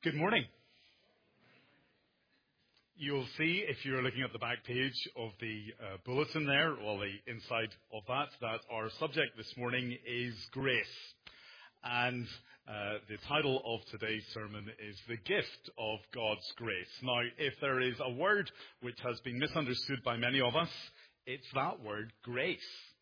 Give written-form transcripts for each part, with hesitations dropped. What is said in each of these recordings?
Good morning. You'll see, if you're looking at the back page of the bulletin there, or the inside of that our subject this morning is grace. And the title of today's sermon is The Gift of God's Grace. Now, if there is a word which has been misunderstood by many of us, it's that word, grace.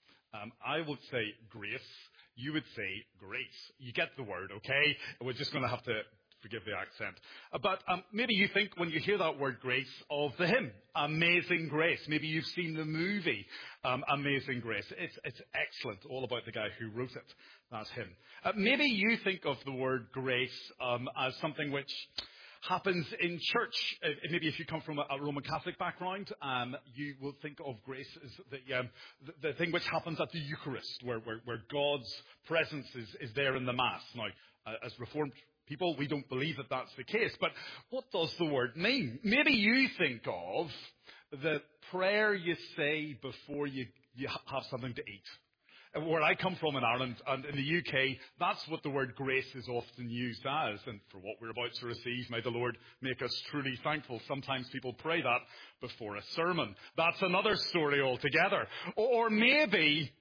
I would say grace. You would say grace. You get the word, okay? We're just going to have to forgive the accent. But maybe you think, when you hear that word grace, of the hymn, Amazing Grace. Maybe you've seen the movie, Amazing Grace. It's excellent, all about the guy who wrote it, that hymn. Maybe you think of the word grace as something which happens in church. Maybe if you come from a Roman Catholic background, you will think of grace as the thing which happens at the Eucharist, where God's presence is there in the Mass. Now, as Reformed people, we don't believe that that's the case. But what does the word mean? Maybe you think of the prayer you say before you have something to eat. Where I come from in Ireland and in the UK, that's what the word grace is often used as. And for what we're about to receive, may the Lord make us truly thankful. Sometimes people pray that before a sermon. That's another story altogether. Or maybe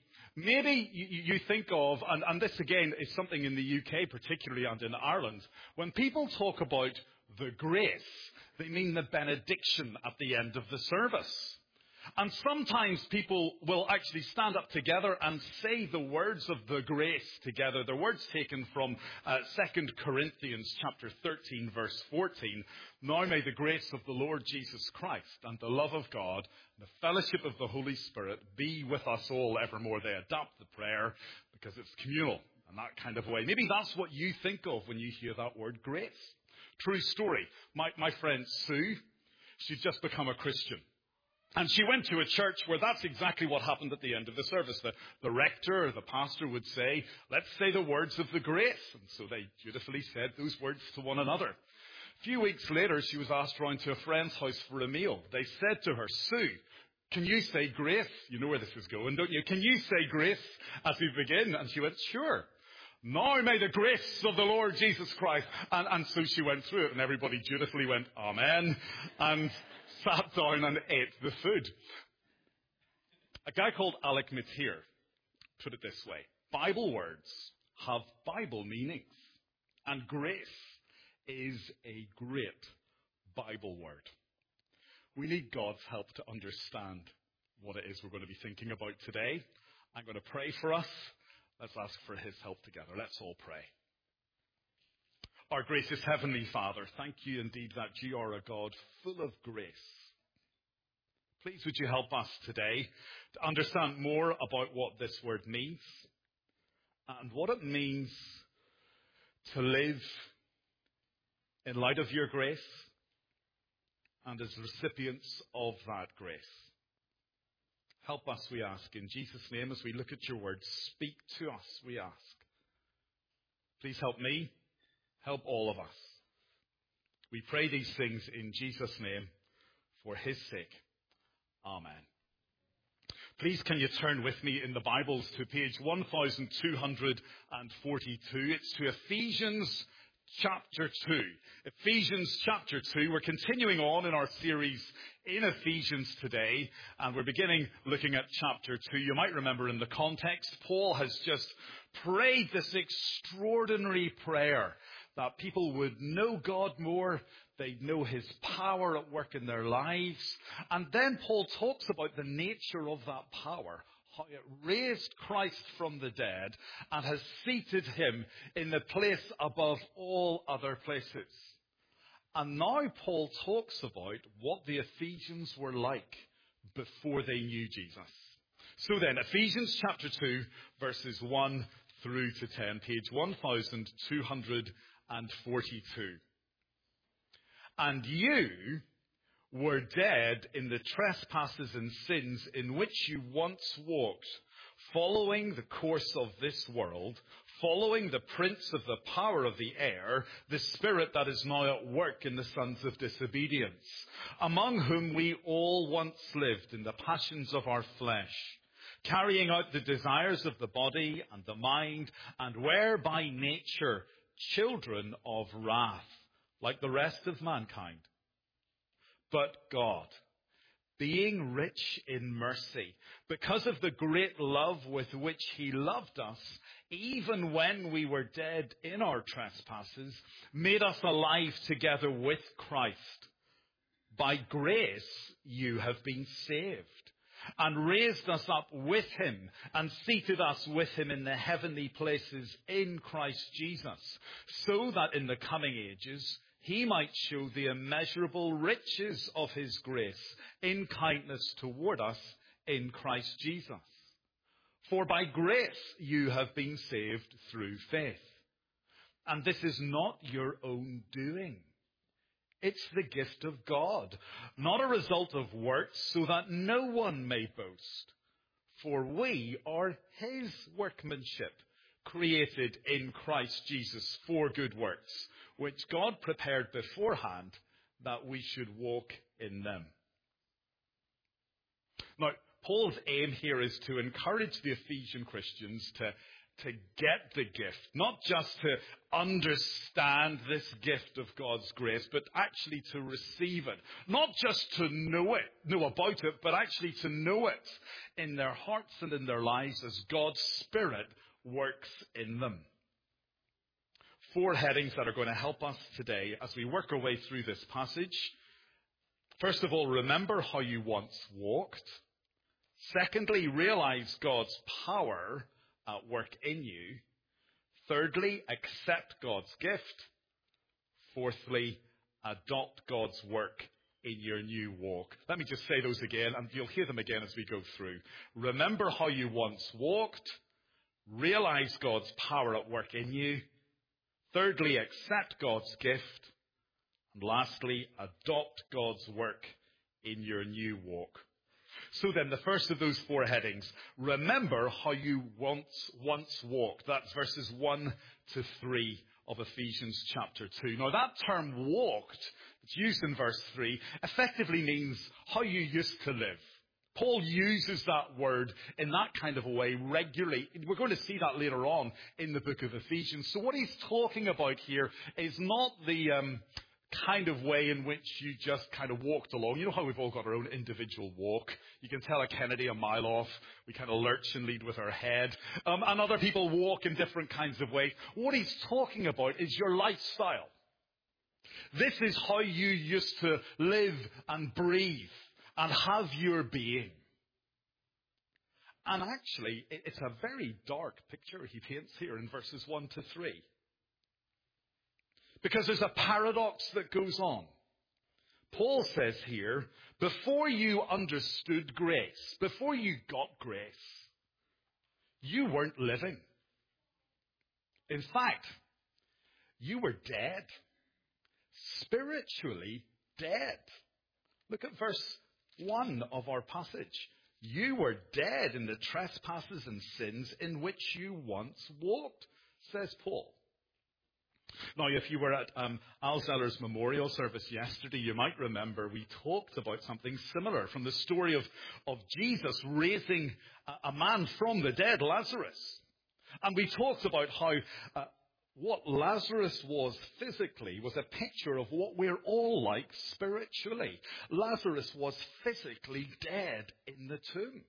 you think of, and this again is something in the UK particularly and in Ireland, when people talk about the grace, they mean the benediction at the end of the service. And sometimes people will actually stand up together and say the words of the grace together. They're words taken from 2 Corinthians chapter 13, verse 14. Now may the grace of the Lord Jesus Christ and the love of God and the fellowship of the Holy Spirit be with us all evermore. They adapt the prayer because it's communal in that kind of way. Maybe that's what you think of when you hear that word grace. True story. My friend Sue, she's just become a Christian. And she went to a church where that's exactly what happened at the end of the service. The rector or the pastor would say, let's say the words of the grace. And so they dutifully said those words to one another. A few weeks later, she was asked round to a friend's house for a meal. They said to her, Sue, can you say grace? You know where this is going, don't you? Can you say grace as we begin? And she went, sure. Now may the grace of the Lord Jesus Christ. And so she went through it, and everybody dutifully went, amen. And sat down and ate the food. A guy called Alec Motyer put it this way: Bible words have Bible meanings, and grace is a great Bible word. We need God's help to understand what it is we're going to be thinking about today. I'm going to pray for us. Let's ask for his help together. Let's all pray. Our gracious Heavenly Father, thank you indeed that you are a God full of grace. Please would you help us today to understand more about what this word means and what it means to live in light of your grace and as recipients of that grace. Help us, we ask, in Jesus' name, as we look at your word. Speak to us, we ask. Please help me. Help all of us. We pray these things in Jesus' name for his sake. Amen. Please can you turn with me in the Bibles to page 1242. It's to Ephesians chapter 2. Ephesians chapter 2. We're continuing on in our series in Ephesians today, and we're beginning looking at chapter 2. You might remember in the context, Paul has just prayed this extraordinary prayer that people would know God more, they'd know his power at work in their lives. And then Paul talks about the nature of that power, how it raised Christ from the dead and has seated him in the place above all other places. And now Paul talks about what the Ephesians were like before they knew Jesus. So then, Ephesians chapter 2, verses 1 through to 10, page 1242. And you were dead in the trespasses and sins in which you once walked, following the course of this world, following the prince of the power of the air, the spirit that is now at work in the sons of disobedience, among whom we all once lived in the passions of our flesh, carrying out the desires of the body and the mind, and were by nature children of wrath, like the rest of mankind. But God, being rich in mercy, because of the great love with which he loved us, even when we were dead in our trespasses, made us alive together with Christ. By grace you have been saved, and raised us up with him, and seated us with him in the heavenly places in Christ Jesus, so that in the coming ages he might show the immeasurable riches of his grace in kindness toward us in Christ Jesus. For by grace you have been saved through faith. And this is not your own doing. It's the gift of God, not a result of works, so that no one may boast. For we are his workmanship, created in Christ Jesus for good works, which God prepared beforehand that we should walk in them. Now, Paul's aim here is to encourage the Ephesian Christians to get the gift, not just to understand this gift of God's grace, but actually to receive it. Not just to know about it, but actually to know it in their hearts and in their lives as God's Spirit works in them. 4 headings that are going to help us today as we work our way through this passage. First of all, remember how you once walked. Secondly, realize God's power at work in you. Thirdly, accept God's gift. Fourthly, adopt God's work in your new walk. Let me just say those again, and you'll hear them again as we go through. Remember how you once walked. Realize God's power at work in you. Thirdly, accept God's gift. And lastly, adopt God's work in your new walk. So then, the first of those 4 headings, remember how you once walked. That's verses 1 to 3 of Ephesians chapter 2. Now, that term walked, it's used in verse 3, effectively means how you used to live. Paul uses that word in that kind of a way regularly. We're going to see that later on in the book of Ephesians. So what he's talking about here is not the kind of way in which you just kind of walked along. You know how we've all got our own individual walk. You can tell a Kennedy a mile off. We kind of lurch and lead with our head. And other people walk in different kinds of ways. What he's talking about is your lifestyle. This is how you used to live and breathe and have your being. And actually, it's a very dark picture he paints here in verses 1 to 3. Because there's a paradox that goes on. Paul says here, before you understood grace, before you got grace, you weren't living. In fact, you were dead. Spiritually dead. Look at verse 1 of our passage. You were dead in the trespasses and sins in which you once walked, says Paul. Now, if you were at Al Zeller's memorial service yesterday, you might remember we talked about something similar from the story of Jesus raising a man from the dead, Lazarus. And we talked about how what Lazarus was physically was a picture of what we're all like spiritually. Lazarus was physically dead in the tomb.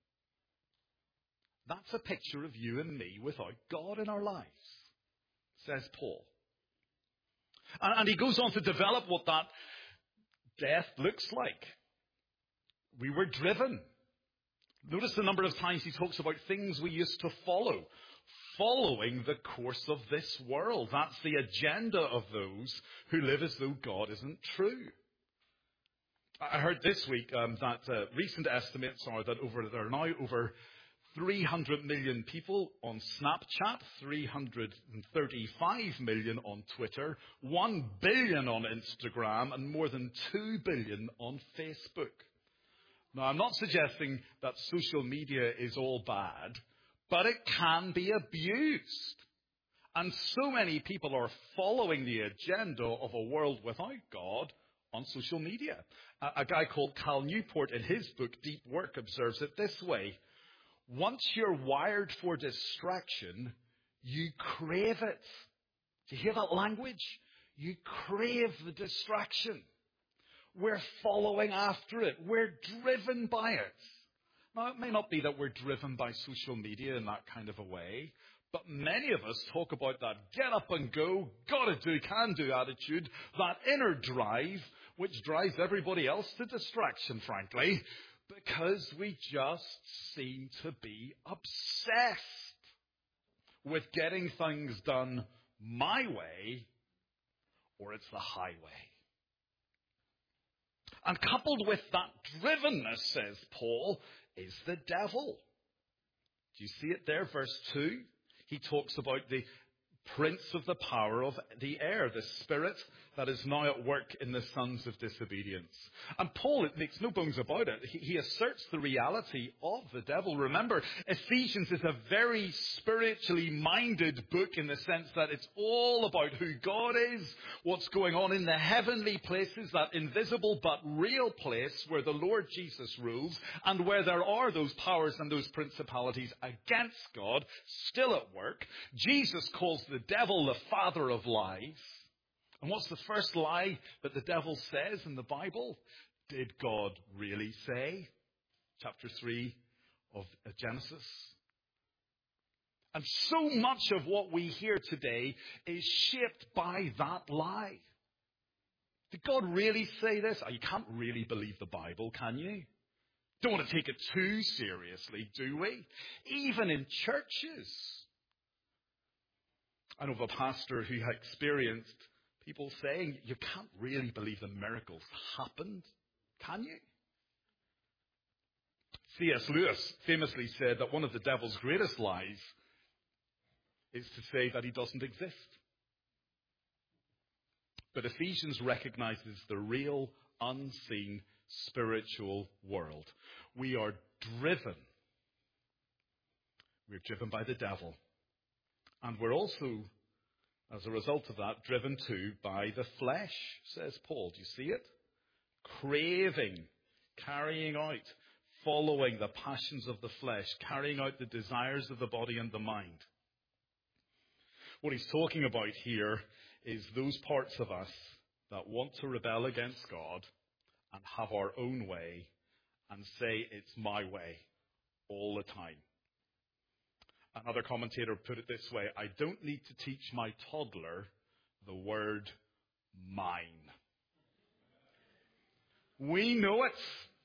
That's a picture of you and me without God in our lives, says Paul. And he goes on to develop what that death looks like. We were driven. Notice the number of times he talks about things we used to follow. Following the course of this world. That's the agenda of those who live as though God isn't true. I heard this week that recent estimates are that there are now over 300 million people on Snapchat, 335 million on Twitter, 1 billion on Instagram, and more than 2 billion on Facebook. Now, I'm not suggesting that social media is all bad, but it can be abused. And so many people are following the agenda of a world without God on social media. A guy called Cal Newport in his book, Deep Work, observes it this way. Once you're wired for distraction, you crave it. Do you hear that language? You crave the distraction. We're following after it. We're driven by it. Now, it may not be that we're driven by social media in that kind of a way, but many of us talk about that get up and go, gotta do, can do attitude, that inner drive, which drives everybody else to distraction, frankly, because we just seem to be obsessed with getting things done my way, or it's the highway. And coupled with that drivenness, says Paul, is the devil. Do you see it there, verse 2? He talks about the prince of the power of the air, the spirit that is now at work in the sons of disobedience. And Paul, it makes no bones about it, he asserts the reality of the devil. Remember, Ephesians is a very spiritually minded book in the sense that it's all about who God is, what's going on in the heavenly places, that invisible but real place where the Lord Jesus rules, and where there are those powers and those principalities against God still at work. Jesus calls the devil the father of lies. And what's the first lie that the devil says in the Bible? Did God really say? Chapter 3 of Genesis. And so much of what we hear today is shaped by that lie. Did God really say this? Oh, you can't really believe the Bible, can you? Don't want to take it too seriously, do we? Even in churches. I know of a pastor who had experienced people saying, you can't really believe the miracles happened, can you? C.S. Lewis famously said that one of the devil's greatest lies is to say that he doesn't exist. But Ephesians recognizes the real, unseen, spiritual world. We are driven. We're driven by the devil. And we're also, as a result of that, driven too by the flesh, says Paul. Do you see it? Craving, carrying out, following the passions of the flesh, carrying out the desires of the body and the mind. What he's talking about here is those parts of us that want to rebel against God and have our own way and say it's my way all the time. Another commentator put it this way: I don't need to teach my toddler the word mine. We know it.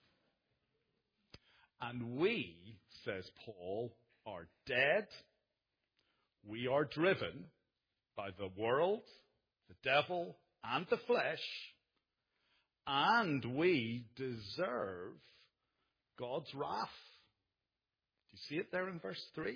And we, says Paul, are dead. We are driven by the world, the devil, and the flesh. And we deserve God's wrath. Do you see it there in verse 3?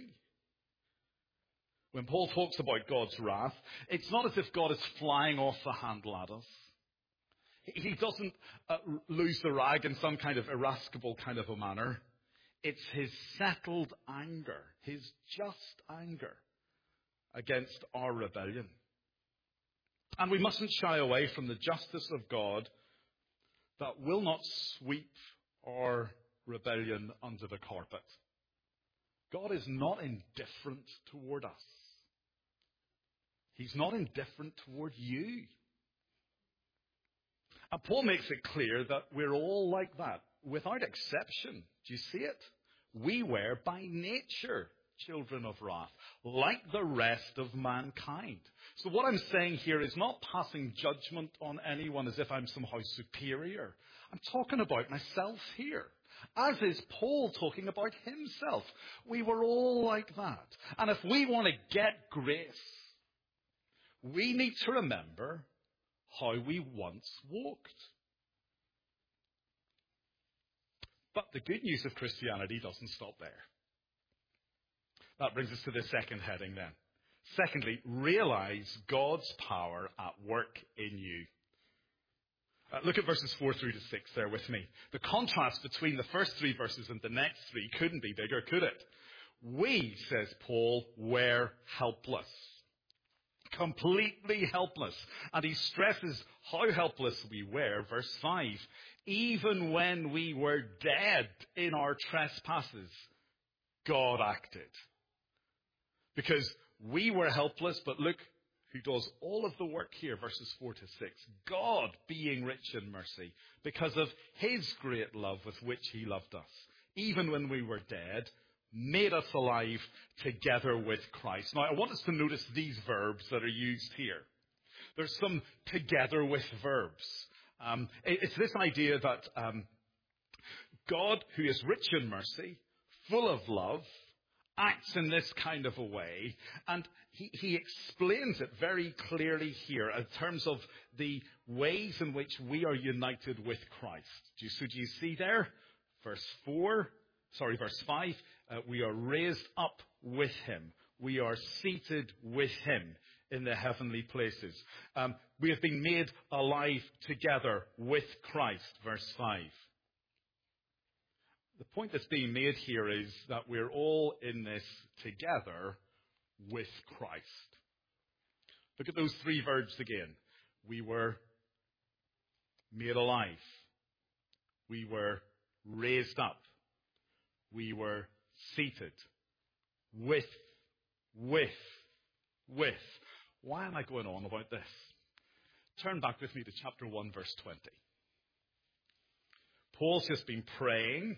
When Paul talks about God's wrath, it's not as if God is flying off the handle at us. He doesn't lose the rag in some kind of irascible kind of a manner. It's his settled anger, his just anger against our rebellion. And we mustn't shy away from the justice of God that will not sweep our rebellion under the carpet. God is not indifferent toward us. He's not indifferent toward you. And Paul makes it clear that we're all like that, without exception. Do you see it? We were by nature children of wrath, like the rest of mankind. So what I'm saying here is not passing judgment on anyone as if I'm somehow superior. I'm talking about myself here, as is Paul talking about himself. We were all like that. And if we want to get grace, we need to remember how we once walked. But the good news of Christianity doesn't stop there. That brings us to the second heading then. Secondly, realize God's power at work in you. Look at verses 4 through to 6 there with me. The contrast between the first 3 verses and the next 3 couldn't be bigger, could it? We, says Paul, were helpless. Completely helpless. And he stresses how helpless we were. Verse 5. Even when we were dead in our trespasses, God acted. Because we were helpless, but look who does all of the work here, verses 4 to 6. God being rich in mercy because of his great love with which he loved us, even when we were dead, made us alive together with Christ. Now, I want us to notice these verbs that are used here. There's some together with verbs. It's this idea that God, who is rich in mercy, full of love, acts in this kind of a way, and he explains it very clearly here in terms of the ways in which we are united with Christ. Do you see there? Verse 5, we are raised up with him. We are seated with him in the heavenly places. We have been made alive together with Christ, verse 5. The point that's being made here is that we're all in this together with Christ. Look at those three verbs again. We were made alive. We were raised up. We were seated. With. Why am I going on about this? Turn back with me to chapter 1, verse 20. Paul's just been praying.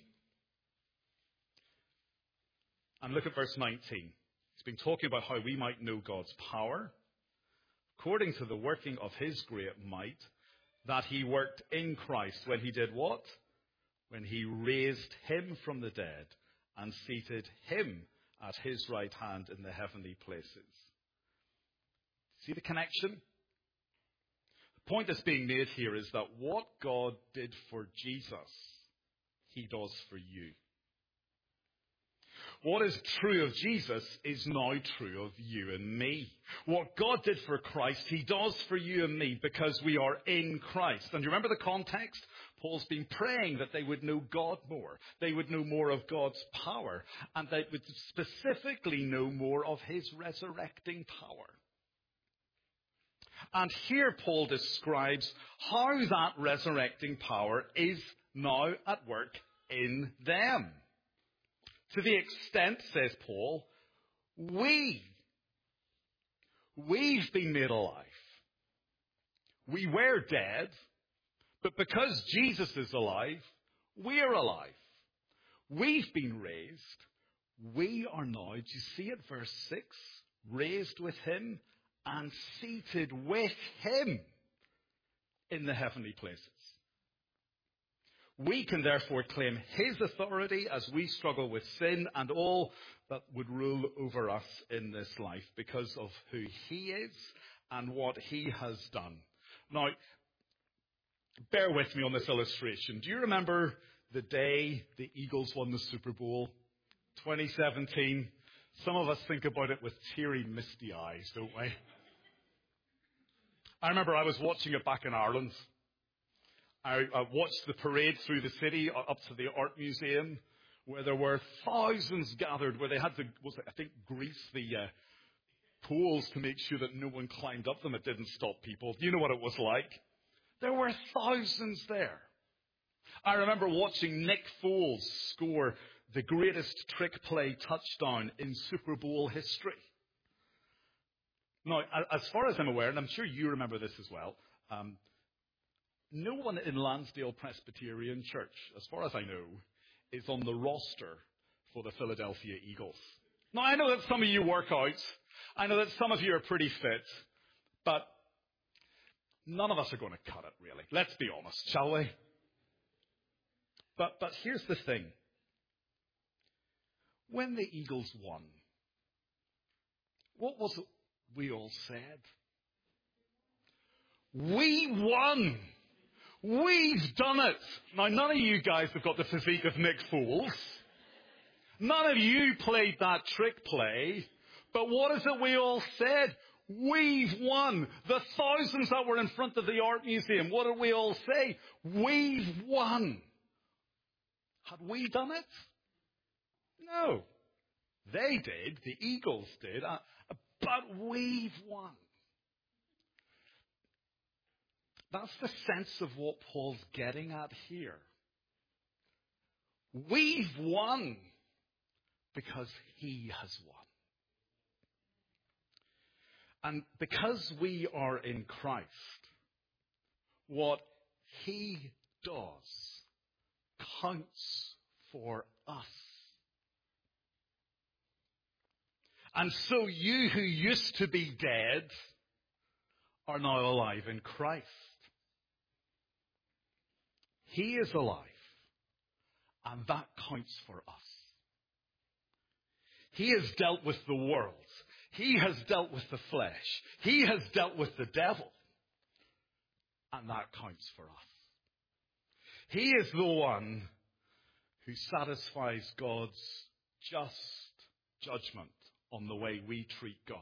And look at verse 19. He's been talking about how we might know God's power, according to the working of his great might, that he worked in Christ when he did what? When he raised him from the dead and seated him at his right hand in the heavenly places. See the connection? The point that's being made here is that what God did for Jesus, he does for you. What is true of Jesus is now true of you and me. What God did for Christ, he does for you and me because we are in Christ. And you remember the context? Paul's been praying that they would know God more. They would know more of God's power. And they would specifically know more of his resurrecting power. And here Paul describes how that resurrecting power is now at work in them. To the extent, says Paul, we've been made alive. We were dead, but because Jesus is alive, we're alive. We've been raised. We are now, do you see it, verse 6? Raised with him and seated with him in the heavenly places. We can therefore claim his authority as we struggle with sin and all that would rule over us in this life because of who he is and what he has done. Now, bear with me on this illustration. Do you remember the day the Eagles won the Super Bowl? 2017. Some of us think about it with teary, misty eyes, don't we? I remember I was watching it back in Ireland. I watched the parade through the city up to the art museum where there were thousands gathered where they had to, grease the poles to make sure that no one climbed up them. It didn't stop people. Do you know what it was like? There were thousands there. I remember watching Nick Foles score the greatest trick play touchdown in Super Bowl history. Now, as far as I'm aware, and I'm sure you remember this as well, no one in Lansdale Presbyterian Church, as far as I know, is on the roster for the Philadelphia Eagles. Now, I know that some of you work out. I know that some of you are pretty fit. But none of us are going to cut it, really. Let's be honest, shall we? But here's the thing. When the Eagles won, what was it we all said? We won! We've done it! Now, none of you guys have got the physique of Nick Foles. None of you played that trick play. But what is it we all said? We've won. The thousands that were in front of the art museum, what did we all say? We've won. Had we done it? No. They did. The Eagles did. But we've won. That's the sense of what Paul's getting at here. We've won because he has won. And because we are in Christ, what he does counts for us. And so you who used to be dead are now alive in Christ. He is alive, and that counts for us. He has dealt with the world. He has dealt with the flesh. He has dealt with the devil, and that counts for us. He is the one who satisfies God's just judgment on the way we treat God.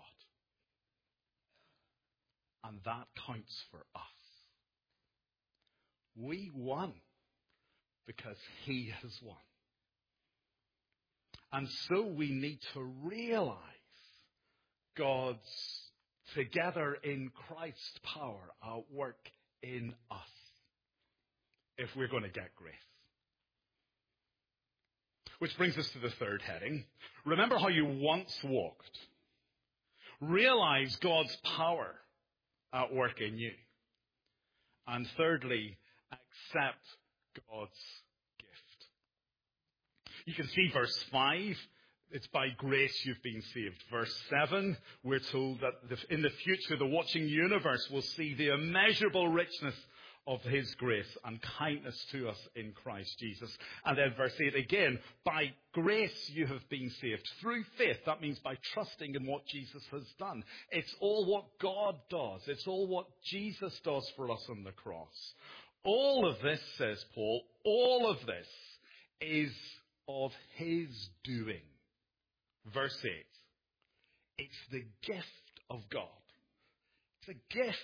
And that counts for us. We won because he has won. And so we need to realize God's together in Christ's power at work in us if we're going to get grace. Which brings us to the third heading. Remember how you once walked. Realize God's power at work in you. And thirdly, accept God's gift. You can see verse 5. It's by grace you've been saved. Verse 7, we're told that in the future the watching universe will see the immeasurable richness of his grace and kindness to us in Christ Jesus. And then verse 8 again, by grace you have been saved. Through faith, that means by trusting in what Jesus has done. It's all what God does. It's all what Jesus does for us on the cross. All of this, says Paul, all of this is of his doing. Verse 8, it's the gift of God. It's a gift.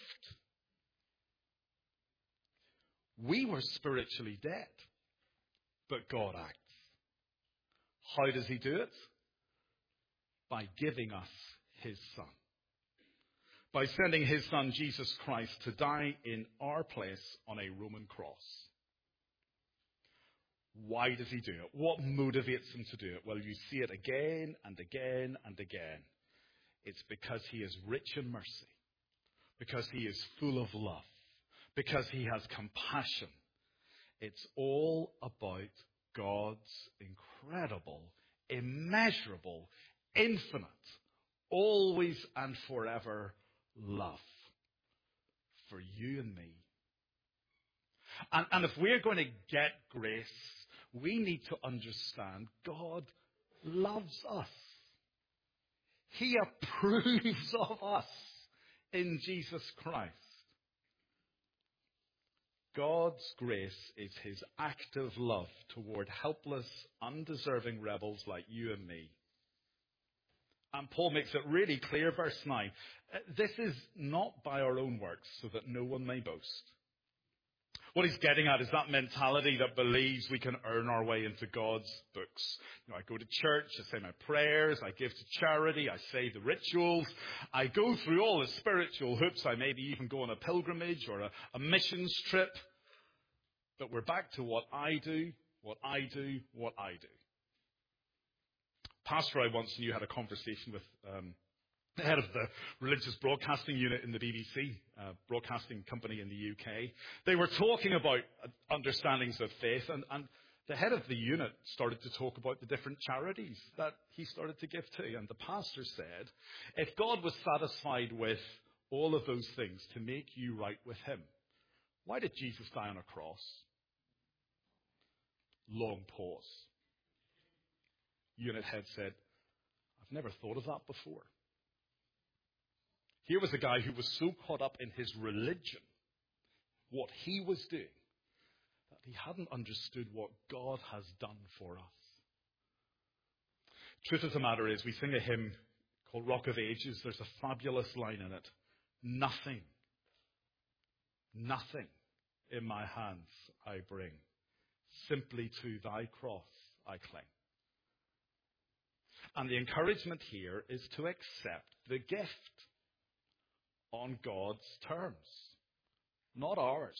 We were spiritually dead, but God acts. How does he do it? By giving us his Son. By sending his Son, Jesus Christ, to die in our place on a Roman cross. Why does he do it? What motivates him to do it? Well, you see it again and again and again. It's because he is rich in mercy. Because he is full of love. Because he has compassion. It's all about God's incredible, immeasurable, infinite, always and forever love for you and me. And if we're going to get grace, we need to understand God loves us. He approves of us in Jesus Christ. God's grace is his active love toward helpless, undeserving rebels like you and me. And Paul makes it really clear, verse 9. This is not by our own works, so that no one may boast. What he's getting at is that mentality that believes we can earn our way into God's books. I go to church, I say my prayers, I give to charity, I say the rituals, I go through all the spiritual hoops, I maybe even go on a pilgrimage or a missions trip. But we're back to what I do, what I do, what I do. Pastor I once knew had a conversation with the head of the religious broadcasting unit in the BBC, broadcasting company in the UK. They were talking about understandings of faith, and the head of the unit started to talk about the different charities that he started to give to. And the pastor said, if God was satisfied with all of those things to make you right with him, why did Jesus die on a cross? Long pause. Unit head said, I've never thought of that before. Here was a guy who was so caught up in his religion, what he was doing, that he hadn't understood what God has done for us. Truth of the matter is, we sing a hymn called Rock of Ages. There's a fabulous line in it. Nothing in my hands I bring. Simply to thy cross I cling. And the encouragement here is to accept the gift on God's terms, not ours.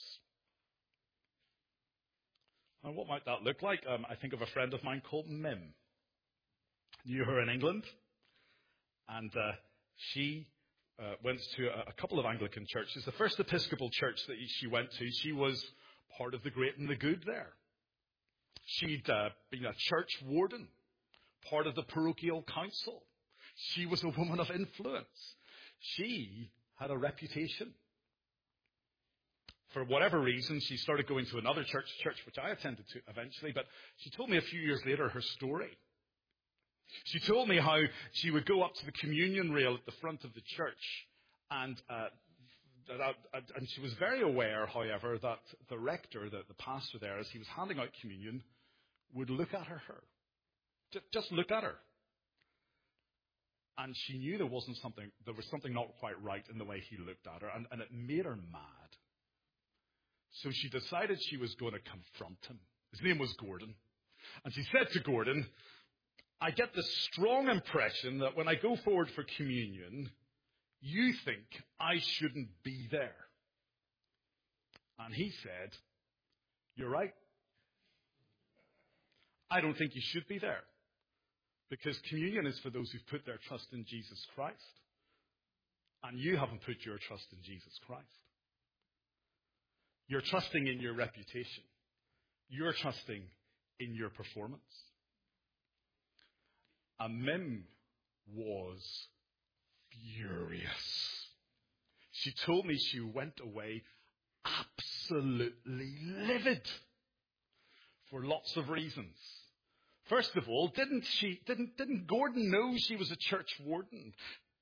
And what might that look like? I think of a friend of mine called Mim. Knew her in England. And she went to a couple of Anglican churches. The first Episcopal church that she went to, she was part of the great and the good there. She'd been a church warden, part of the parochial council. She was a woman of influence. She had a reputation. For whatever reason, she started going to another church which I attended to eventually, but she told me a few years later her story. She told me how she would go up to the communion rail at the front of the church, and she was very aware, however, that the rector, the pastor there, as he was handing out communion, would look at her. Just look at her. And she knew there was something not quite right in the way he looked at her, and it made her mad. So she decided she was going to confront him. His name was Gordon. And she said to Gordon, I get the strong impression that when I go forward for communion, you think I shouldn't be there. And he said, you're right. I don't think you should be there. Because communion is for those who've put their trust in Jesus Christ. And you haven't put your trust in Jesus Christ. You're trusting in your reputation. You're trusting in your performance. And Mim was furious. She told me she went away absolutely livid for lots of reasons. First of all, didn't Gordon know she was a church warden?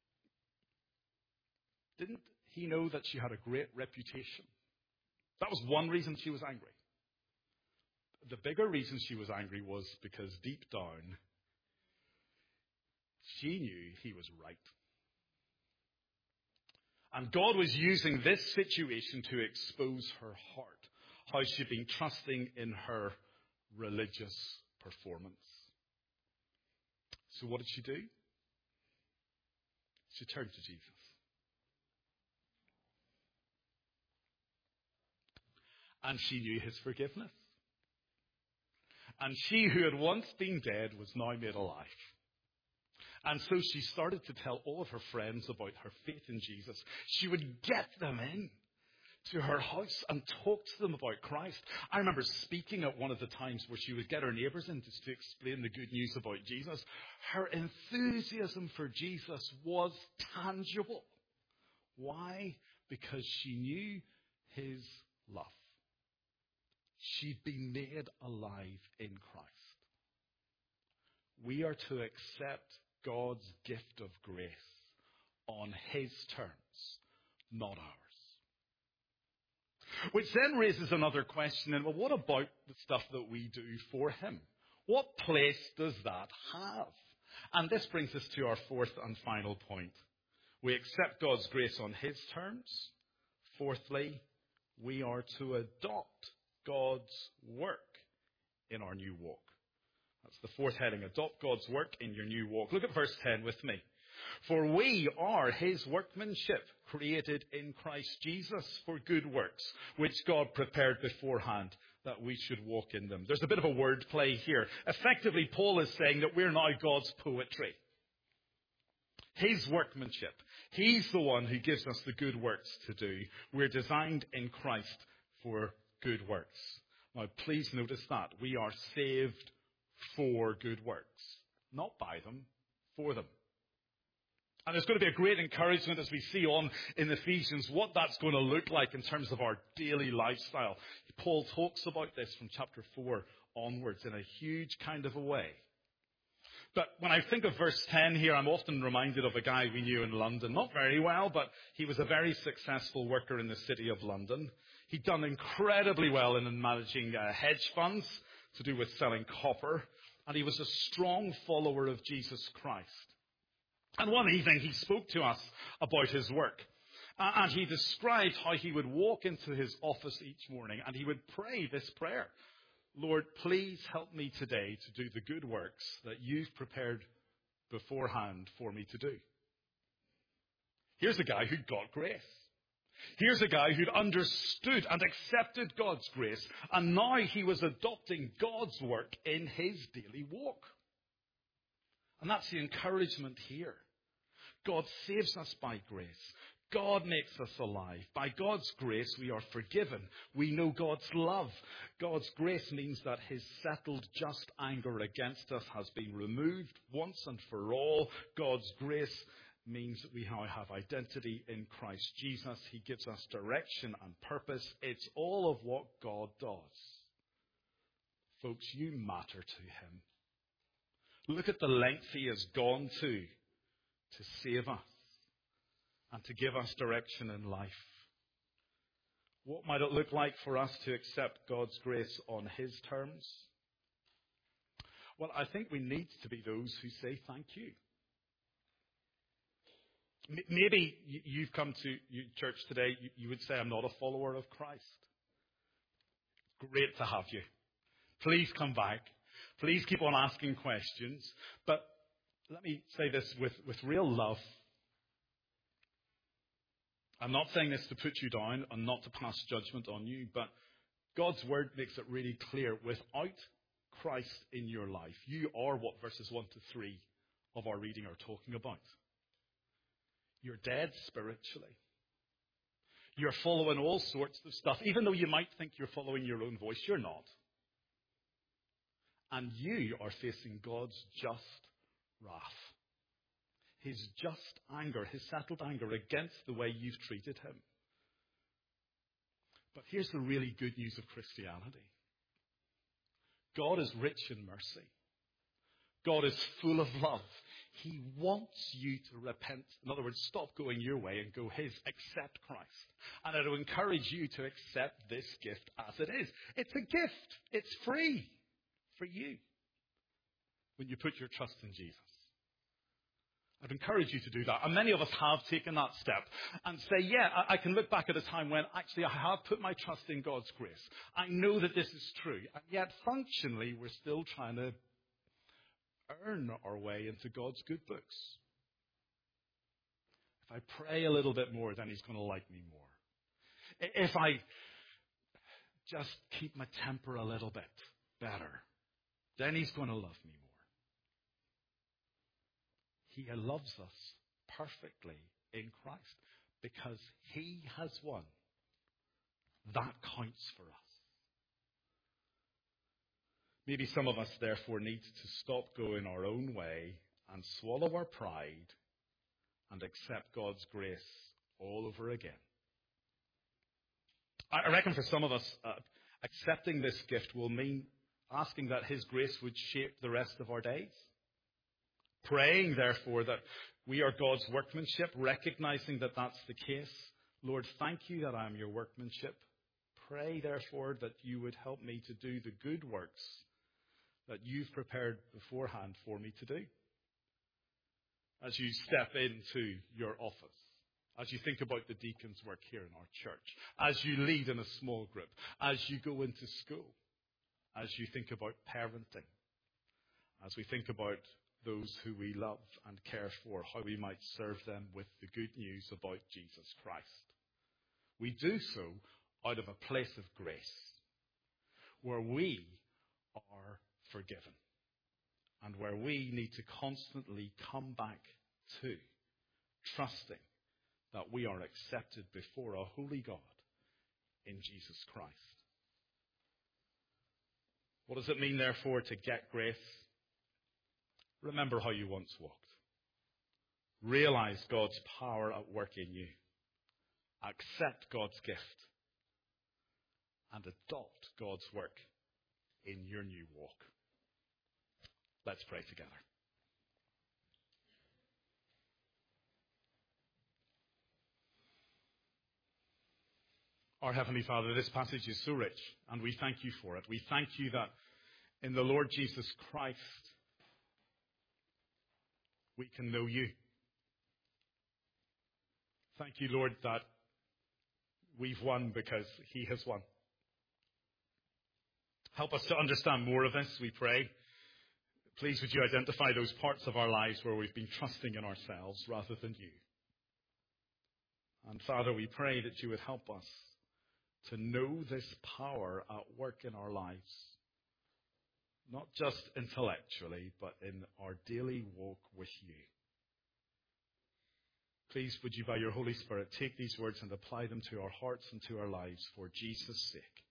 Didn't he know that she had a great reputation? That was one reason she was angry. The bigger reason she was angry was because deep down, she knew he was right. And God was using this situation to expose her heart, how she'd been trusting in her religious performance. So what did she do? She turned to Jesus. And she knew his forgiveness. And she who had once been dead was now made alive. And so she started to tell all of her friends about her faith in Jesus. She would get them in to her house and talk to them about Christ. I remember speaking at one of the times where she would get her neighbours in just to explain the good news about Jesus. Her enthusiasm for Jesus was tangible. Why? Because she knew his love. She'd been made alive in Christ. We are to accept God's gift of grace on his terms, not ours. Which then raises another question, and well, what about the stuff that we do for him? What place does that have? And this brings us to our fourth and final point. We accept God's grace on his terms. Fourthly, we are to adopt God's work in our new walk. That's the fourth heading. Adopt God's work in your new walk. Look at verse 10 with me. For we are his workmanship, created in Christ Jesus for good works, which God prepared beforehand that we should walk in them. There's a bit of a word play here. Effectively, Paul is saying that we're now God's poetry. His workmanship. He's the one who gives us the good works to do. We're designed in Christ for good works. Now, please notice that. We are saved for good works. Not by them, for them. And there's going to be a great encouragement as we see on in Ephesians what that's going to look like in terms of our daily lifestyle. Paul talks about this from chapter 4 onwards in a huge kind of a way. But when I think of verse 10 here, I'm often reminded of a guy we knew in London. Not very well, but he was a very successful worker in the city of London. He'd done incredibly well in managing hedge funds to do with selling copper. And he was a strong follower of Jesus Christ. And one evening he spoke to us about his work. And he described how he would walk into his office each morning and he would pray this prayer. Lord, please help me today to do the good works that you've prepared beforehand for me to do. Here's a guy who got grace. Here's a guy who'd understood and accepted God's grace, and now he was adopting God's work in his daily walk. And that's the encouragement here. God saves us by grace. God makes us alive. By God's grace, we are forgiven. We know God's love. God's grace means that his settled just anger against us has been removed once and for all. God's grace means that we now have identity in Christ Jesus. He gives us direction and purpose. It's all of what God does. Folks, you matter to him. Look at the length he has gone to save us and to give us direction in life. What might it look like for us to accept God's grace on his terms? Well, I think we need to be those who say thank you. Maybe you've come to church today, you would say, I'm not a follower of Christ. Great to have you. Please come back. Please keep on asking questions. But let me say this with real love. I'm not saying this to put you down and not to pass judgment on you, but God's word makes it really clear. Without Christ in your life, you are what verses 1 to 3 of our reading are talking about. You're dead spiritually. You're following all sorts of stuff. Even though you might think you're following your own voice, you're not. And you are facing God's just wrath. His just anger, his settled anger against the way you've treated him. But here's the really good news of Christianity. God is rich in mercy. God is full of love. He wants you to repent. In other words, stop going your way and go his. Accept Christ. And I would encourage you to accept this gift as it is. It's a gift. It's free for you when you put your trust in Jesus. I'd encourage you to do that. And many of us have taken that step and say, yeah, I can look back at a time when actually I have put my trust in God's grace. I know that this is true. And yet functionally we're still trying to earn our way into God's good books. If I pray a little bit more, then he's going to like me more. If I just keep my temper a little bit better, then he's going to love me more. He loves us perfectly in Christ because he has won. That counts for us. Maybe some of us, therefore, need to stop going our own way and swallow our pride and accept God's grace all over again. I reckon for some of us, accepting this gift will mean asking that his grace would shape the rest of our days. Praying, therefore, that we are God's workmanship, recognizing that that's the case. Lord, thank you that I am your workmanship. Pray, therefore, that you would help me to do the good works that you've prepared beforehand for me to do. As you step into your office, as you think about the deacon's work here in our church, as you lead in a small group, as you go into school, as you think about parenting, as we think about those who we love and care for, how we might serve them with the good news about Jesus Christ. We do so out of a place of grace where we are forgiven and where we need to constantly come back to trusting that we are accepted before a holy God in Jesus Christ. What does it mean, therefore, to get grace? Remember how you once walked. Realize God's power at work in you. Accept God's gift. And adopt God's work in your new walk. Let's pray together. Our Heavenly Father, this passage is so rich, and we thank you for it. We thank you that in the Lord Jesus Christ, we can know you. Thank you, Lord, that we've won because he has won. Help us to understand more of this, we pray. Please would you identify those parts of our lives where we've been trusting in ourselves rather than you. And Father, we pray that you would help us to know this power at work in our lives. Not just intellectually, but in our daily walk with you. please, would you by your Holy Spirit take these words and apply them to our hearts and to our lives for Jesus' sake.